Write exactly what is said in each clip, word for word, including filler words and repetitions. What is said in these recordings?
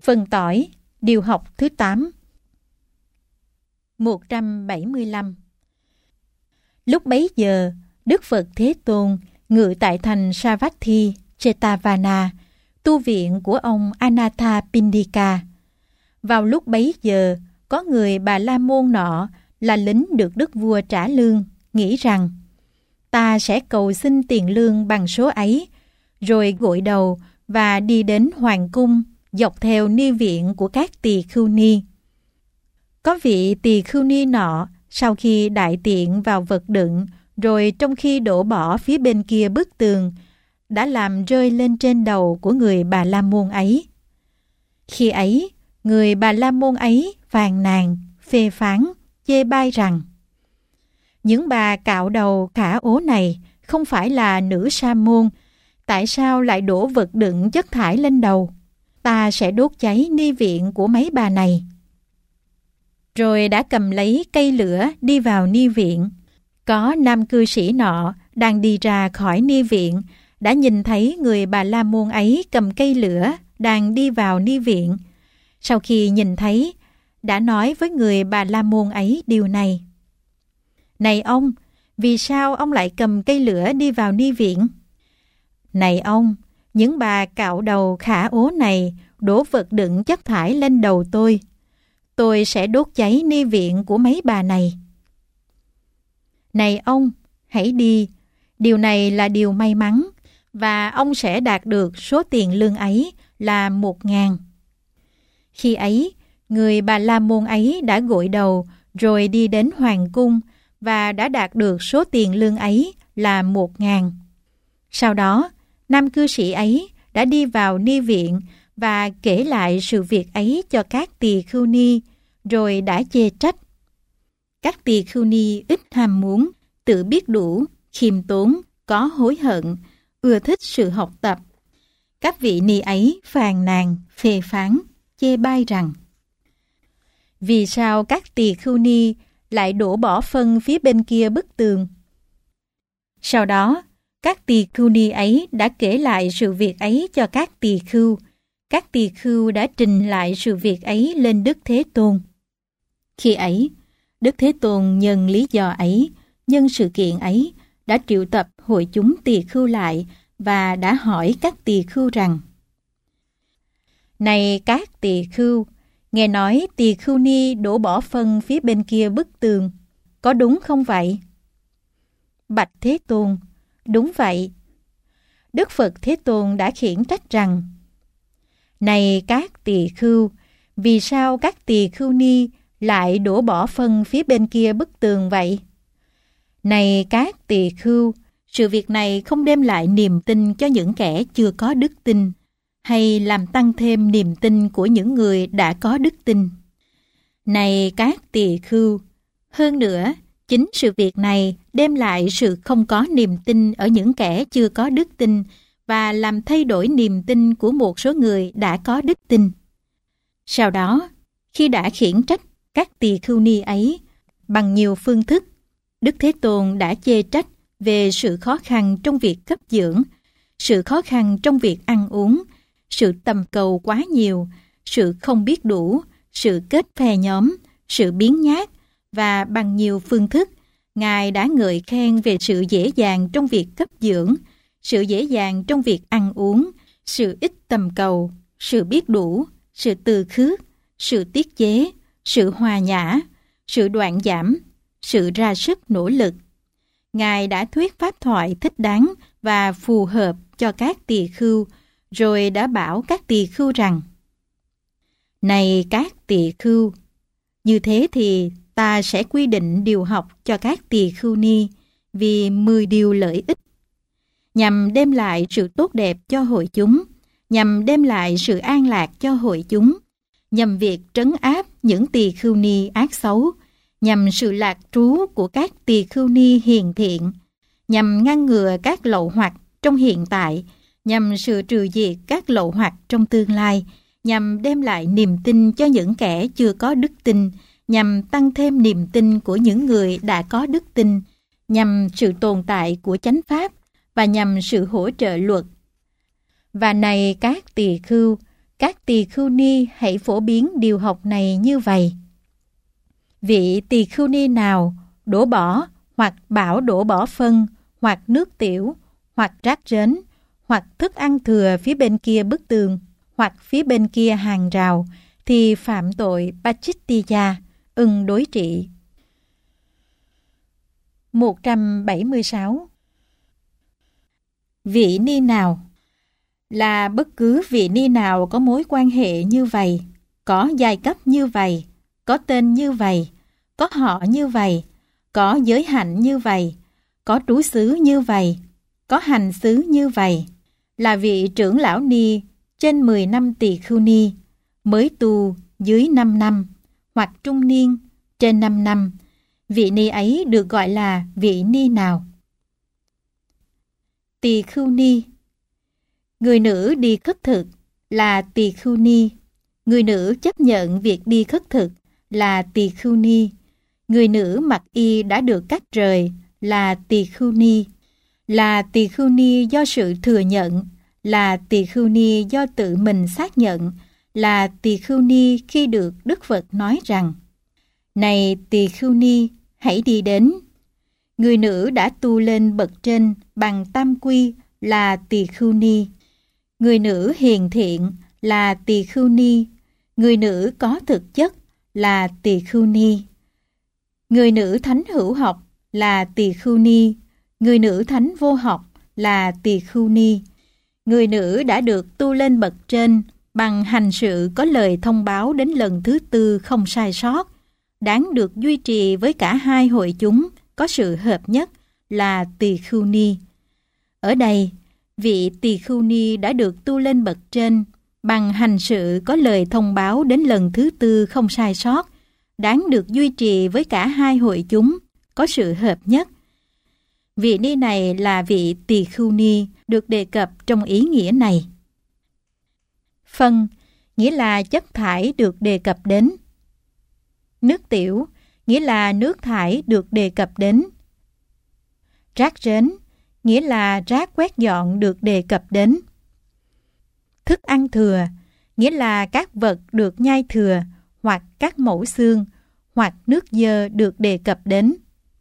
Phần tỏi, điều học thứ tám. một trăm bảy mươi lăm. Lúc bấy giờ, Đức Phật Thế Tôn ngự tại thành Savatthi, Jetavana, tu viện của ông Anathapindika. Vào lúc bấy giờ, có người Bà La Môn nọ là lính được đức vua trả lương, nghĩ rằng ta sẽ cầu xin tiền lương bằng số ấy, rồi gội đầu và đi đến hoàng cung dọc theo ni viện của các tỳ khưu ni. Có vị tỳ khưu ni nọ sau khi đại tiện vào vật đựng, rồi trong khi đổ bỏ phía bên kia bức tường, đã làm rơi lên trên đầu của người Bà La Môn ấy. Khi ấy, người Bà La Môn ấy phàn nàn, phê phán, chê bai rằng: những bà cạo đầu khả ố này không phải là nữ sa môn, tại sao lại đổ vật đựng chất thải lên đầu? Ta sẽ đốt cháy ni viện của mấy bà này. Rồi đã cầm lấy cây lửa đi vào ni viện. Có nam cư sĩ nọ đang đi ra khỏi ni viện, đã nhìn thấy người Bà La Môn ấy cầm cây lửa đang đi vào ni viện. Sau khi nhìn thấy, đã nói với người Bà La Môn ấy điều này: này ông, vì sao ông lại cầm cây lửa đi vào ni viện? Này ông, những bà cạo đầu khả ố này đổ vật đựng chất thải lên đầu tôi. Tôi sẽ đốt cháy ni viện của mấy bà này. Này ông, hãy đi. Điều này là điều may mắn, và ông sẽ đạt được số tiền lương ấy là một ngàn. Khi ấy, người Bà La Môn ấy đã gội đầu rồi đi đến hoàng cung và đã đạt được số tiền lương ấy là một ngàn. Sau đó, nam cư sĩ ấy đã đi vào ni viện và kể lại sự việc ấy cho các tỳ khưu ni, rồi đã chê trách. Các tỳ khưu ni ít ham muốn, tự biết đủ, khiêm tốn, có hối hận, ưa thích sự học tập. Các vị ni ấy phàn nàn, phê phán, chê bai rằng: vì sao các tỳ khưu ni lại đổ bỏ phân phía bên kia bức tường? Sau đó, các tỳ khưu ni ấy đã kể lại sự việc ấy cho các tỳ khưu. Các tỳ khưu đã trình lại sự việc ấy lên Đức Thế Tôn. Khi ấy, Đức Thế Tôn nhân lý do ấy, nhân sự kiện ấy, đã triệu tập hội chúng tỳ khưu lại và đã hỏi các tỳ khưu rằng: này các tỳ khưu, nghe nói tỳ khưu ni đổ bỏ phân phía bên kia bức tường, có đúng không vậy? Bạch Thế Tôn, đúng vậy. Đức Phật Thế Tôn đã khiển trách rằng: này các tỳ khưu, vì sao các tỳ khưu ni lại đổ bỏ phân phía bên kia bức tường vậy? Này các tỳ khưu, sự việc này không đem lại niềm tin cho những kẻ chưa có đức tin, hay làm tăng thêm niềm tin của những người đã có đức tin. Này các tỳ khưu, hơn nữa, chính sự việc này đem lại sự không có niềm tin ở những kẻ chưa có đức tin và làm thay đổi niềm tin của một số người đã có đức tin. Sau đó, khi đã khiển trách các tỳ khưu ni ấy bằng nhiều phương thức, Đức Thế Tôn đã chê trách về sự khó khăn trong việc cấp dưỡng, sự khó khăn trong việc ăn uống, sự tầm cầu quá nhiều, sự không biết đủ, sự kết phe nhóm, sự biếng nhác, và bằng nhiều phương thức, Ngài đã ngợi khen về sự dễ dàng trong việc cấp dưỡng, sự dễ dàng trong việc ăn uống, sự ít tầm cầu, sự biết đủ, sự từ khước, sự tiết chế, sự hòa nhã, sự đoạn giảm, sự ra sức nỗ lực. Ngài đã thuyết pháp thoại thích đáng và phù hợp cho các tỳ khưu, rồi đã bảo các tỳ khưu rằng: này các tỳ khưu, như thế thì ta sẽ quy định điều học cho các tỳ khưu ni vì mười điều lợi ích, nhằm đem lại sự tốt đẹp cho hội chúng, nhằm đem lại sự an lạc cho hội chúng, nhằm việc trấn áp những tỳ khưu ni ác xấu, nhằm sự lạc trú của các tỳ khưu ni hiền thiện, nhằm ngăn ngừa các lậu hoặc trong hiện tại, nhằm sự trừ diệt các lậu hoặc trong tương lai, nhằm đem lại niềm tin cho những kẻ chưa có đức tin, nhằm tăng thêm niềm tin của những người đã có đức tin, nhằm sự tồn tại của chánh pháp và nhằm sự hỗ trợ luật. Và này các tỳ khưu, Các tỳ khưu ni hãy phổ biến điều học này như vậy. Vị tỳ khưu ni nào đổ bỏ hoặc bảo đổ bỏ phân, hoặc nước tiểu, hoặc rác rến, hoặc thức ăn thừa phía bên kia bức tường, hoặc phía bên kia hàng rào, thì phạm tội Pachittija, ưng đối trị. một trăm bảy mươi sáu. Vị ni nào là bất cứ vị ni nào có mối quan hệ như vậy, có giai cấp như vậy, có tên như vậy, có họ như vậy, có giới hạnh như vậy, có trú xứ như vậy, có hành xứ như vậy, là vị trưởng lão ni trên mười năm tỳ khưu ni, mới tu dưới năm năm, hoặc trung niên trên năm năm, vị ni ấy được gọi là vị ni nào? Tỳ khưu ni. Người nữ đi khất thực là tỳ khưu ni. Người nữ chấp nhận việc đi khất thực là tỳ khưu ni. Người nữ mặc y đã được cắt rời là tỳ khưu ni. Là tỳ khưu ni do sự thừa nhận, là tỳ khưu ni do tự mình xác nhận, là tỳ khưu ni khi được Đức Phật nói rằng: này tỳ khưu ni, hãy đi đến. Người nữ đã tu lên bậc trên bằng tam quy là tỳ khưu ni. Người nữ hiền thiện là tỳ khưu ni. Người nữ có thực chất là tỳ khưu ni. Người nữ thánh hữu học là tỳ khưu ni. Người nữ thánh vô học là tỳ khưu ni. Người nữ đã được tu lên bậc trên bằng hành sự có lời thông báo đến lần thứ tư không sai sót, đáng được duy trì với cả hai hội chúng có sự hợp nhất là tỳ khưu ni. Ở đây, vị tỳ khưu ni đã được tu lên bậc trên bằng hành sự có lời thông báo đến lần thứ tư không sai sót, đáng được duy trì với cả hai hội chúng có sự hợp nhất. Vị ni này là vị tỳ khưu ni được đề cập trong ý nghĩa này. Phân nghĩa là chất thải được đề cập đến. Nước tiểu nghĩa là nước thải được đề cập đến. Rác rến nghĩa là rác quét dọn được đề cập đến. Thức ăn thừa nghĩa là các vật được nhai thừa, hoặc các mẩu xương, hoặc nước dơ được đề cập đến.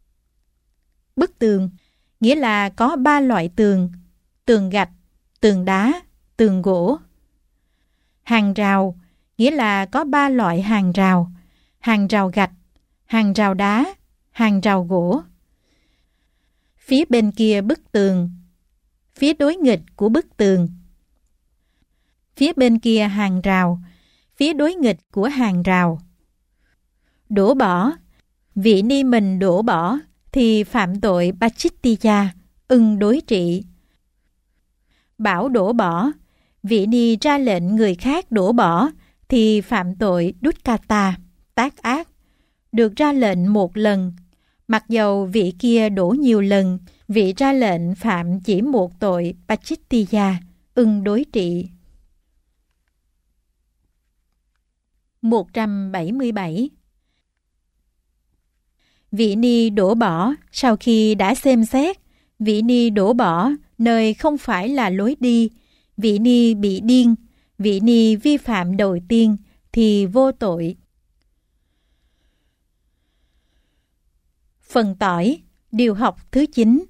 Bức tường nghĩa là có ba loại tường: tường gạch, tường đá, tường gỗ. Hàng rào nghĩa là có ba loại hàng rào: hàng rào gạch, hàng rào đá, hàng rào gỗ. Phía bên kia bức tường, phía đối nghịch của bức tường. Phía bên kia hàng rào, phía đối nghịch của hàng rào. Đổ bỏ, vị ni mình đổ bỏ thì phạm tội Pachittija, ưng đối trị. Bảo đổ bỏ, vị ni ra lệnh người khác đổ bỏ thì phạm tội Dukkata, tác ác, được ra lệnh một lần. Mặc dầu vị kia đổ nhiều lần, vị ra lệnh phạm chỉ một tội Pachittija, ưng đối trị. một trăm bảy mươi bảy. Vị ni đổ bỏ sau khi đã xem xét, vị ni đổ bỏ nơi không phải là lối đi, vị ni bị điên, vị ni vi phạm đầu tiên thì vô tội. Phần tỏi, điều học thứ chín.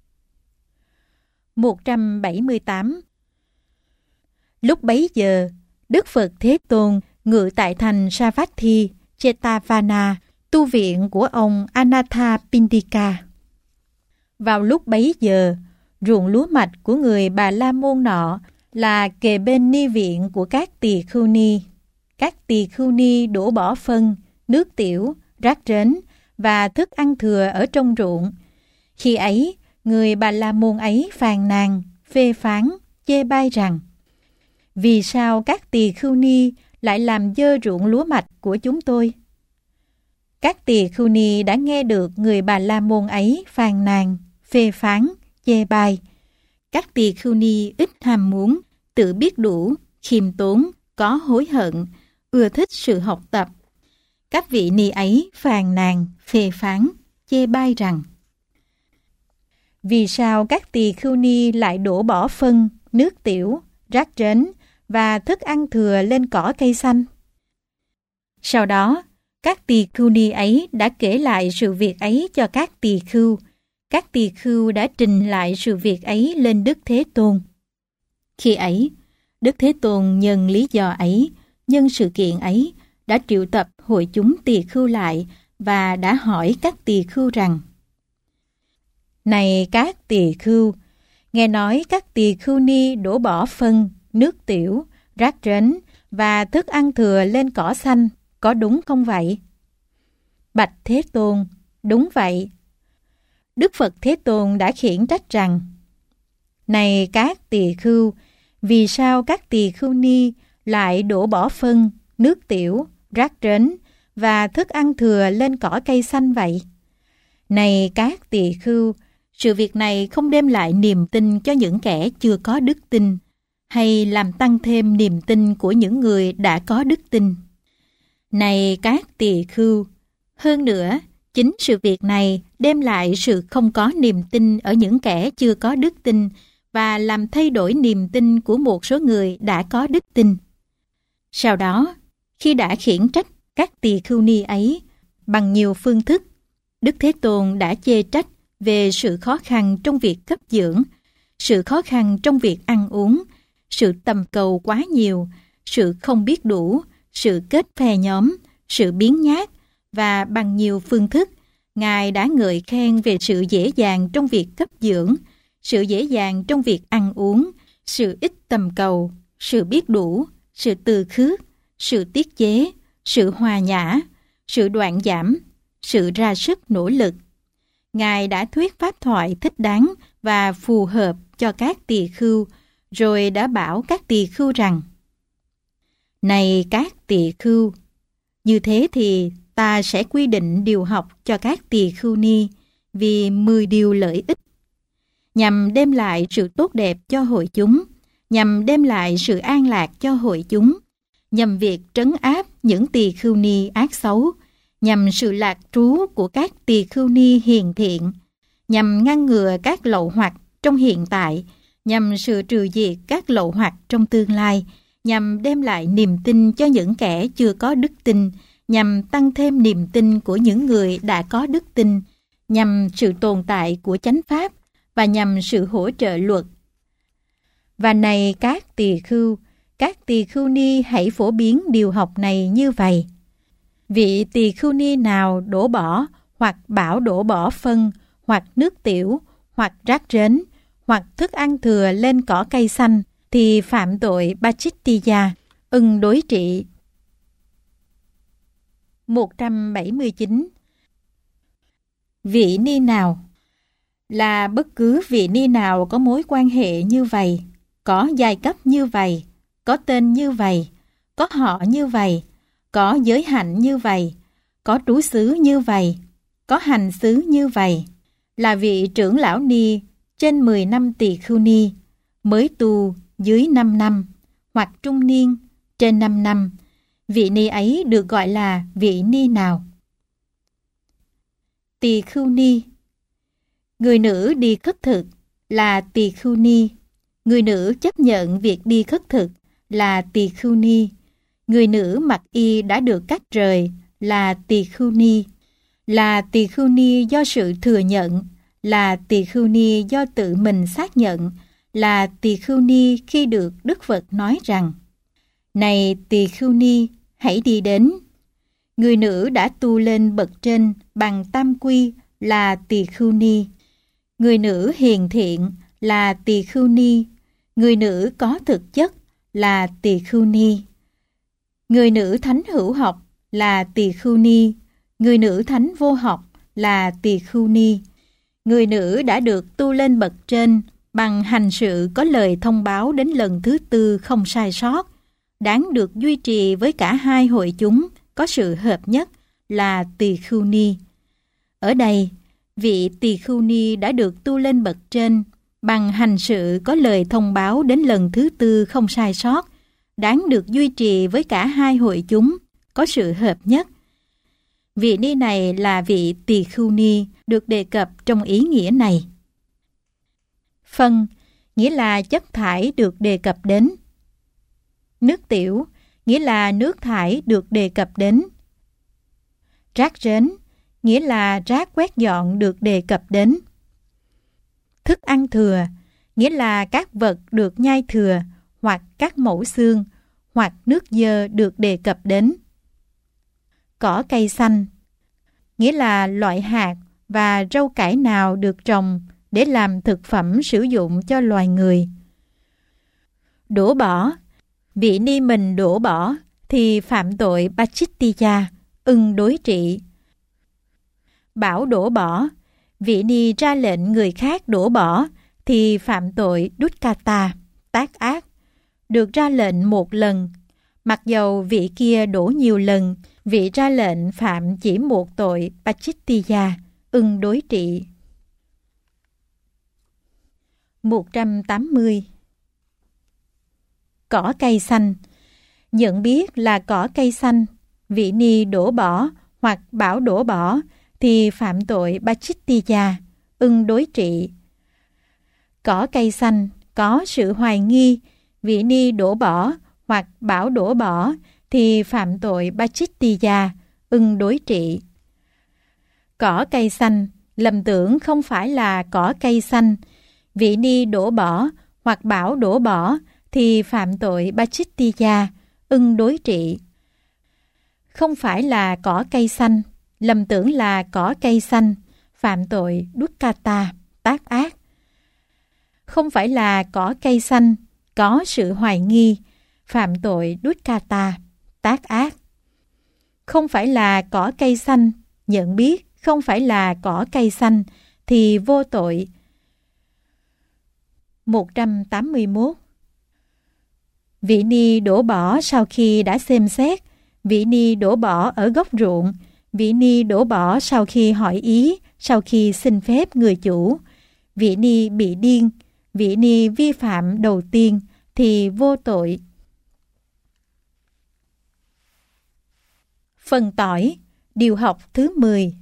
một trăm bảy mươi tám. Lúc bấy giờ, Đức Phật Thế Tôn ngự tại thành Savatthi, Jetavana, tu viện của ông Anathapindika. Vào lúc bấy giờ, ruộng lúa mạch của người Bà La Môn nọ là kề bên ni viện của các tỳ khưu ni. Các tỳ khưu ni đổ bỏ phân, nước tiểu, rác rến và thức ăn thừa ở trong ruộng. Khi ấy, người Bà La Môn ấy phàn nàn, phê phán, chê bai rằng: vì sao các tỳ khưu ni lại làm dơ ruộng lúa mạch của chúng tôi? Các tỳ khưu ni đã nghe được người Bà La Môn ấy phàn nàn, phê phán, chê bai. Các tỳ khưu ni ít ham muốn, tự biết đủ, khiêm tốn, có hối hận, ưa thích sự học tập. Các vị ni ấy phàn nàn, phê phán, chê bai rằng: vì sao các tỳ khưu ni lại đổ bỏ phân, nước tiểu, rác rến và thức ăn thừa lên cỏ cây xanh. Sau đó, các tỳ khưu ni ấy đã kể lại sự việc ấy cho các tỳ khưu. Các tỳ khưu đã trình lại sự việc ấy lên Đức Thế Tôn. Khi ấy, Đức Thế Tôn nhân lý do ấy, nhân sự kiện ấy, đã triệu tập hội chúng tỳ khưu lại và đã hỏi các tỳ khưu rằng: Này các tỳ khưu, nghe nói các tỳ khưu ni đổ bỏ phân, nước tiểu, rác rến và thức ăn thừa lên cỏ xanh, có đúng không vậy? Bạch Thế Tôn, đúng vậy. Đức Phật Thế Tôn đã khiển trách rằng: Này các tỳ khưu, vì sao các tỳ khưu ni lại đổ bỏ phân, nước tiểu, rác rến và thức ăn thừa lên cỏ cây xanh vậy? Này các tỳ khưu, sự việc này không đem lại niềm tin cho những kẻ chưa có đức tin, hay làm tăng thêm niềm tin của những người đã có đức tin. Này các tỳ khưu, hơn nữa, chính sự việc này đem lại sự không có niềm tin ở những kẻ chưa có đức tin và làm thay đổi niềm tin của một số người đã có đức tin. Sau đó, khi đã khiển trách các tỳ khưu ni ấy bằng nhiều phương thức, Đức Thế Tôn đã chê trách về sự khó khăn trong việc cấp dưỡng, sự khó khăn trong việc ăn uống, sự tầm cầu quá nhiều, sự không biết đủ, sự kết phe nhóm, sự biếng nhác, và bằng nhiều phương thức, Ngài đã ngợi khen về sự dễ dàng trong việc cấp dưỡng, sự dễ dàng trong việc ăn uống, sự ít tầm cầu, sự biết đủ, sự từ khước, sự tiết chế, sự hòa nhã, sự đoạn giảm, sự ra sức nỗ lực. Ngài đã thuyết pháp thoại thích đáng và phù hợp cho các tỳ khưu, rồi đã bảo các tỳ khưu rằng: Này các tỳ khưu, như thế thì ta sẽ quy định điều học cho các tỳ khưu ni vì mười điều lợi ích, nhằm đem lại sự tốt đẹp cho hội chúng, nhằm đem lại sự an lạc cho hội chúng, nhằm việc trấn áp những tỳ khưu ni ác xấu, nhằm sự lạc trú của các tỳ khưu ni hiền thiện, nhằm ngăn ngừa các lậu hoặc trong hiện tại, nhằm sự trừ diệt các lậu hoặc trong tương lai, nhằm đem lại niềm tin cho những kẻ chưa có đức tin, nhằm tăng thêm niềm tin của những người đã có đức tin, nhằm sự tồn tại của chánh pháp và nhằm sự hỗ trợ luật. Và này các tỳ khưu, các tỳ khưu ni hãy phổ biến điều học này như vậy. Vị tỳ khưu ni nào đổ bỏ hoặc bảo đổ bỏ phân, hoặc nước tiểu, hoặc rác rến, hoặc thức ăn thừa lên cỏ cây xanh, thì phạm tội Pachittiya, ưng đối trị. một trăm bảy mươi chín. Vị ni nào là bất cứ vị ni nào có mối quan hệ như vậy, có giai cấp như vậy, có tên như vậy, có họ như vậy, có giới hạnh như vậy, có trú xứ như vậy, có hành xứ như vậy, là vị trưởng lão ni trên mười năm tỳ khưu ni, mới tu dưới năm năm, hoặc trung niên trên năm năm, vị ni ấy được gọi là vị ni nào? Tỳ khưu ni. Người nữ đi khất thực là tỳ khưu ni. Người nữ chấp nhận việc đi khất thực là tỳ khưu ni. Người nữ mặc y đã được cắt rời là tỳ khưu ni. Là tỳ khưu ni do sự thừa nhận, là tỳ khưu ni do tự mình xác nhận, là tỳ khưu ni khi được Đức Phật nói rằng: Này tỳ khưu ni, hãy đi đến. Người nữ đã tu lên bậc trên bằng tam quy là tỳ khưu ni. Người nữ hiền thiện là tỳ khưu ni. Người nữ có thực chất là tỳ khưu ni. Người nữ thánh hữu học là tỳ khưu ni. Người nữ thánh vô học là tỳ khưu ni. Người nữ đã được tu lên bậc trên bằng hành sự có lời thông báo đến lần thứ tư không sai sót, đáng được duy trì với cả hai hội chúng có sự hợp nhất là tỳ khưu ni. Ở đây, vị tỳ khưu ni đã được tu lên bậc trên bằng hành sự có lời thông báo đến lần thứ tư không sai sót, đáng được duy trì với cả hai hội chúng có sự hợp nhất. Vị ni này là vị tỳ khưu ni được đề cập trong ý nghĩa này. Phân nghĩa là chất thải được đề cập đến. Nước tiểu nghĩa là nước thải được đề cập đến. Rác rến nghĩa là rác quét dọn được đề cập đến. Thức ăn thừa nghĩa là các vật được nhai thừa hoặc các mẩu xương hoặc nước dơ được đề cập đến. Cỏ cây xanh nghĩa là loại hạt và rau cải nào được trồng để làm thực phẩm sử dụng cho loài người. Đổ bỏ, vị ni mình đổ bỏ thì phạm tội Pachittiya, ưng đối trị. Bảo đổ bỏ, vị ni ra lệnh người khác đổ bỏ thì phạm tội Dukkata, tác ác. Được ra lệnh một lần, mặc dầu vị kia đổ nhiều lần, vị ra lệnh phạm chỉ một tội Pachittiya, ưng đối trị. một trăm tám mươi. Cỏ cây xanh. Nhận biết là cỏ cây xanh, vị ni đổ bỏ hoặc bảo đổ bỏ thì phạm tội Pachittiya, ưng đối trị. Cỏ cây xanh có sự hoài nghi, vị ni đổ bỏ hoặc bảo đổ bỏ thì phạm tội Pachittiya, ưng đối trị. Cỏ cây xanh lầm tưởng không phải là cỏ cây xanh, vị ni đổ bỏ hoặc bảo đổ bỏ thì phạm tội Pachittiya, ưng đối trị. Không phải là cỏ cây xanh, lầm tưởng là cỏ cây xanh, phạm tội Dukkata, tác ác. Không phải là cỏ cây xanh, có sự hoài nghi, phạm tội Dukkata, tác ác. Không phải là cỏ cây xanh, nhận biết không phải là cỏ cây xanh thì vô tội. một trăm tám mươi mốt. Vị ni đổ bỏ sau khi đã xem xét, vị ni đổ bỏ ở góc ruộng, vị ni đổ bỏ sau khi hỏi ý, sau khi xin phép người chủ, vị ni bị điên, vị ni vi phạm đầu tiên thì vô tội. Phần tỏi, điều học thứ mười.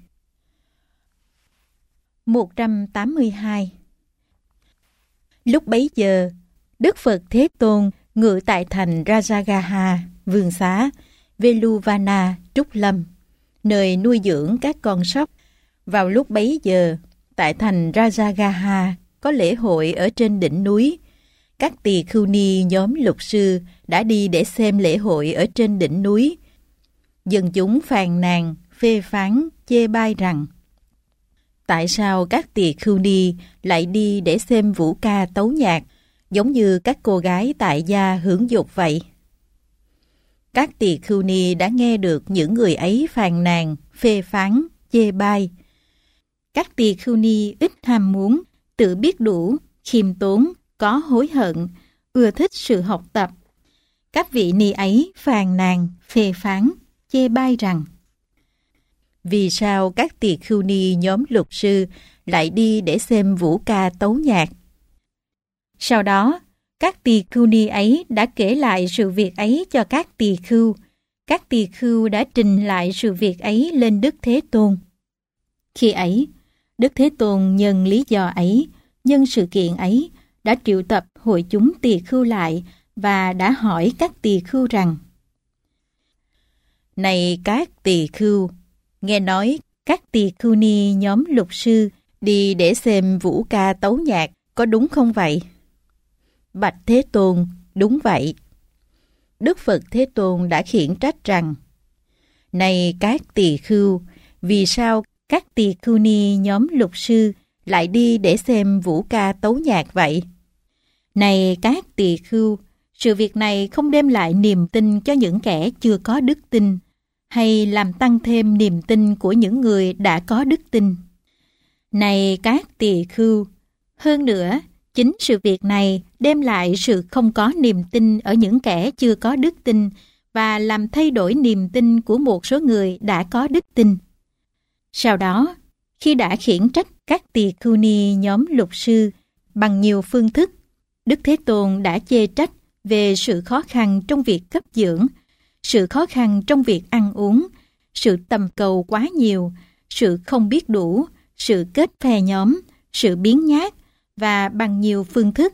một trăm tám mươi hai. Lúc bấy giờ, Đức Phật Thế Tôn ngự tại thành Rajagaha, vườn xá, Veluvana, Trúc Lâm, nơi nuôi dưỡng các con sóc. Vào lúc bấy giờ, tại thành Rajagaha có lễ hội ở trên đỉnh núi. Các tỳ khưu ni nhóm lục sư đã đi để xem lễ hội ở trên đỉnh núi. Dân chúng phàn nàn, phê phán, chê bai rằng: tại sao các tỳ khưu ni lại đi để xem vũ ca tấu nhạc, giống như các cô gái tại gia hưởng dục vậy? Các tỳ khưu ni đã nghe được những người ấy phàn nàn, phê phán, chê bai. Các tỳ khưu ni ít ham muốn, tự biết đủ, khiêm tốn, có hối hận, ưa thích sự học tập. Các vị ni ấy phàn nàn, phê phán, chê bai rằng: vì sao các tỳ khưu ni nhóm lục sư lại đi để xem vũ ca tấu nhạc? Sau đó, các tỳ khưu ni ấy đã kể lại sự việc ấy cho các tỳ khưu. Các tỳ khưu đã trình lại sự việc ấy lên Đức Thế Tôn. Khi ấy, Đức Thế Tôn nhân lý do ấy, nhân sự kiện ấy, đã triệu tập hội chúng tỳ khưu lại và đã hỏi các tỳ khưu rằng: này các tỳ khưu, nghe nói các tỳ khưu ni nhóm lục sư đi để xem vũ ca tấu nhạc, có đúng không vậy? Bạch Thế Tôn, đúng vậy. Đức Phật Thế Tôn đã khiển trách rằng: này các tỳ khưu, vì sao các tỳ khưu ni nhóm lục sư lại đi để xem vũ ca tấu nhạc vậy? Này các tỳ khưu, sự việc này không đem lại niềm tin cho những kẻ chưa có đức tin, hay làm tăng thêm niềm tin của những người đã có đức tin. Này các tỳ khưu, hơn nữa, chính sự việc này đem lại sự không có niềm tin ở những kẻ chưa có đức tin và làm thay đổi niềm tin của một số người đã có đức tin. Sau đó, khi đã khiển trách các tỳ khưu ni nhóm lục sư bằng nhiều phương thức, Đức Thế Tôn đã chê trách về sự khó khăn trong việc cấp dưỡng, sự khó khăn trong việc ăn uống, sự tầm cầu quá nhiều, sự không biết đủ, sự kết phe nhóm, sự biếng nhác, và bằng nhiều phương thức,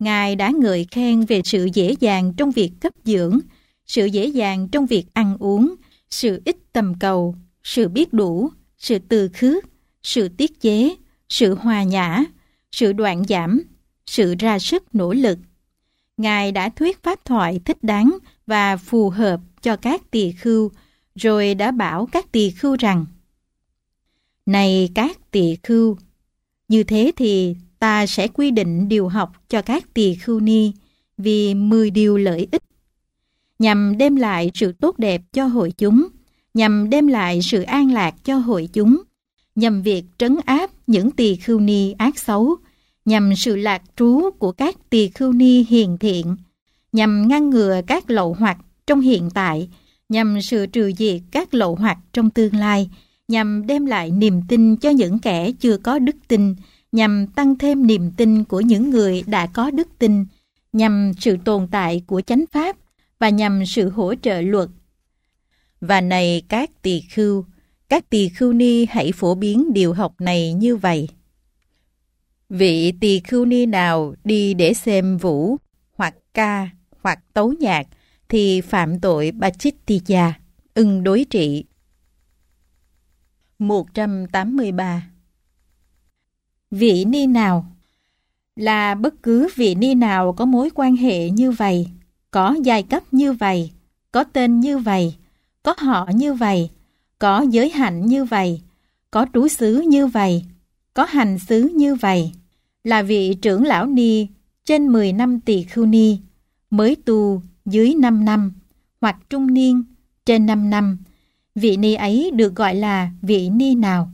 Ngài đã ngợi khen về sự dễ dàng trong việc cấp dưỡng, sự dễ dàng trong việc ăn uống, sự ít tầm cầu, sự biết đủ, sự từ khước, sự tiết chế, sự hòa nhã, sự đoạn giảm, sự ra sức nỗ lực. Ngài đã thuyết pháp thoại thích đáng và phù hợp cho các tỳ khưu, rồi đã bảo các tỳ khưu rằng: Này các tỳ khưu, như thế thì ta sẽ quy định điều học cho các tỳ khưu ni vì mười điều lợi ích, nhằm đem lại sự tốt đẹp cho hội chúng, nhằm đem lại sự an lạc cho hội chúng, nhằm việc trấn áp những tỳ khưu ni ác xấu, nhằm sự lạc trú của các tỳ khưu ni hiền thiện, nhằm ngăn ngừa các lậu hoặc trong hiện tại, nhằm sự trừ diệt các lậu hoặc trong tương lai, nhằm đem lại niềm tin cho những kẻ chưa có đức tin, nhằm tăng thêm niềm tin của những người đã có đức tin, nhằm sự tồn tại của chánh pháp và nhằm sự hỗ trợ luật. Và này các tỳ khưu, các tỳ khưu ni hãy phổ biến điều học này như vậy. Vị tỳ khưu ni nào đi để xem vũ, hoặc ca, hoặc tấu nhạc, thì phạm tội Pachittiya, ưng đối trị. một trăm tám mươi ba. Vị ni nào là bất cứ vị ni nào có mối quan hệ như vậy, có giai cấp như vậy, có tên như vậy, có họ như vậy, có giới hạnh như vậy, có trú xứ như vậy, có hành xứ như vậy, là vị trưởng lão ni trên mười năm tỳ khưu ni, mới tu dưới năm năm, hoặc trung niên trên năm năm, vị ni ấy được gọi là vị ni nào?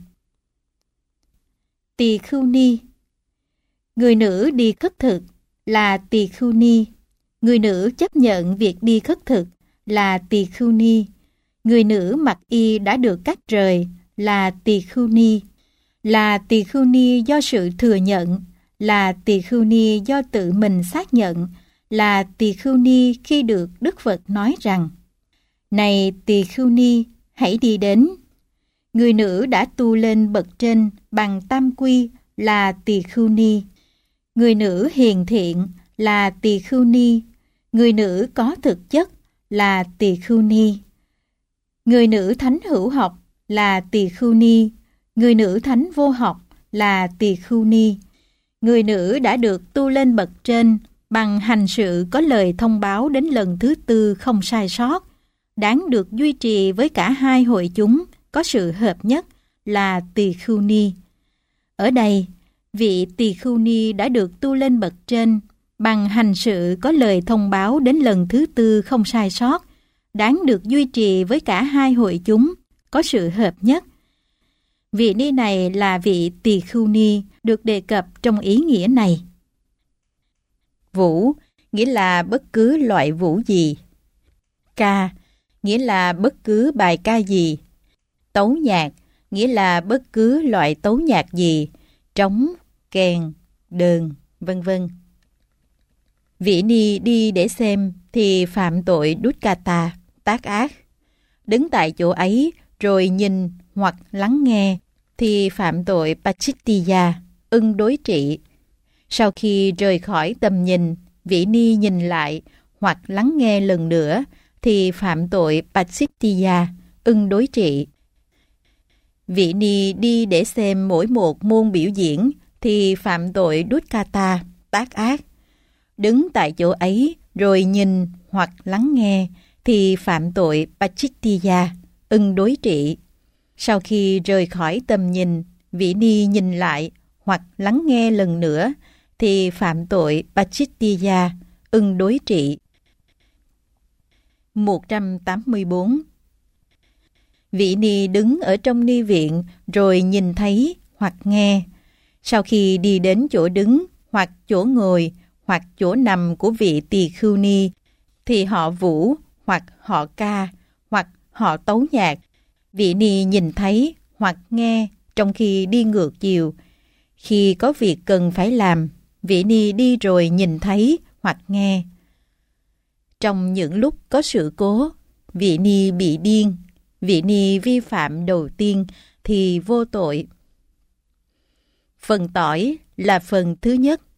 Tỳ khưu ni. Người nữ đi khất thực là tỳ khưu ni. Người nữ chấp nhận việc đi khất thực là tỳ khưu ni. Người nữ mặc y đã được cắt rời là tỳ khưu ni. Là tỳ khưu ni do sự thừa nhận, là tỳ khưu ni do tự mình xác nhận, là tỳ khưu ni khi được Đức Phật nói rằng: Này tỳ khưu ni, hãy đi đến. Người nữ đã tu lên bậc trên bằng tam quy là tỳ khưu ni. Người nữ hiền thiện là tỳ khưu ni. Người nữ có thực chất là tỳ khưu ni. Người nữ thánh hữu học là tỳ khưu ni. Người nữ thánh vô học là tỳ khưu ni. Người nữ đã được tu lên bậc trên bằng hành sự có lời thông báo đến lần thứ tư không sai sót, đáng được duy trì với cả hai hội chúng có sự hợp nhất là tỳ khưu ni. Ở đây, vị tỳ khưu ni đã được tu lên bậc trên bằng hành sự có lời thông báo đến lần thứ tư không sai sót, đáng được duy trì với cả hai hội chúng có sự hợp nhất. Vị ni này là vị tỳ khưu ni được đề cập trong ý nghĩa này. Vũ nghĩa là bất cứ loại vũ gì. Ca nghĩa là bất cứ bài ca gì. Tấu nhạc nghĩa là bất cứ loại tấu nhạc gì, trống, kèn, đờn, vân vân. Vị ni đi để xem thì phạm tội Dukkata, tác ác. Đứng tại chỗ ấy rồi nhìn hoặc lắng nghe thì phạm tội Pachittiya, ưng đối trị. Sau khi rời khỏi tầm nhìn, vị ni nhìn lại hoặc lắng nghe lần nữa thì phạm tội Pachittiya, ưng đối trị. Vị ni đi để xem mỗi một môn biểu diễn thì phạm tội Dukkata, tác ác. Đứng tại chỗ ấy rồi nhìn hoặc lắng nghe thì phạm tội Pachittiya, ưng đối trị. Sau khi rời khỏi tầm nhìn, vị ni nhìn lại hoặc lắng nghe lần nữa thì phạm tội Pachittiya, ưng đối trị. một trăm tám mươi bốn. Vị ni đứng ở trong ni viện rồi nhìn thấy hoặc nghe. Sau khi đi đến chỗ đứng hoặc chỗ ngồi hoặc chỗ nằm của vị tỳ khưu ni thì họ vũ hoặc họ ca hoặc họ tấu nhạc. Vị ni nhìn thấy hoặc nghe trong khi đi ngược chiều. Khi có việc cần phải làm, vị ni đi rồi nhìn thấy hoặc nghe. Trong những lúc có sự cố, vị ni bị điên, vị ni vi phạm đầu tiên thì vô tội. Phần tỏi là phần thứ nhất.